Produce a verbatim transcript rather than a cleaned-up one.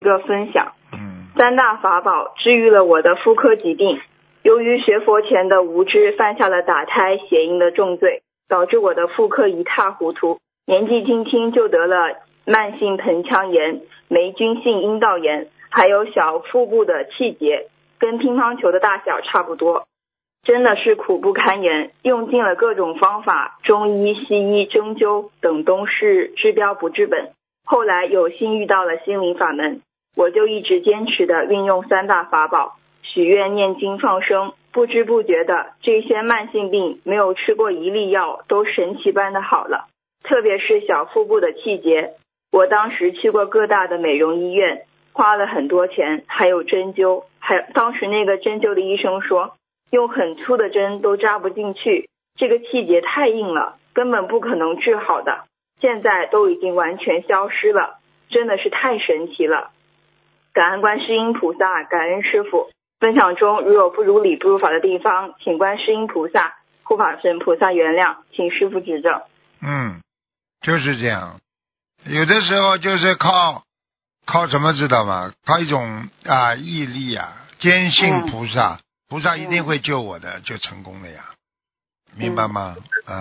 个分享。 嗯， 三大法宝治愈了我的妇科疾病，由于学佛前的无知，犯下了打胎邪淫的重罪，导致我的妇科一塌糊涂，年纪轻轻就得了慢性盆腔炎、霉菌性阴道炎，还有小腹部的气结，跟乒乓球的大小差不多，真的是苦不堪言，用尽了各种方法，中医、西医、针灸等都是治标不治本。后来有幸遇到了心灵法门，我就一直坚持的运用三大法宝，许愿、念经、放生，不知不觉的这些慢性病没有吃过一粒药都神奇般的好了。特别是小腹部的气结，我当时去过各大的美容医院，花了很多钱，还有针灸，还当时那个针灸的医生说用很粗的针都扎不进去，这个气结太硬了，根本不可能治好的，现在都已经完全消失了，真的是太神奇了。感恩观世音菩萨，感恩师父。分享中如有不如理不如法的地方，请观世音菩萨、护法神菩萨原谅，请师父指正。 嗯，就是这样，有的时候就是靠靠什么知道吗？靠一种啊毅力啊，坚信菩萨，嗯、菩萨一定会救我的，就成功了呀，明白吗？啊、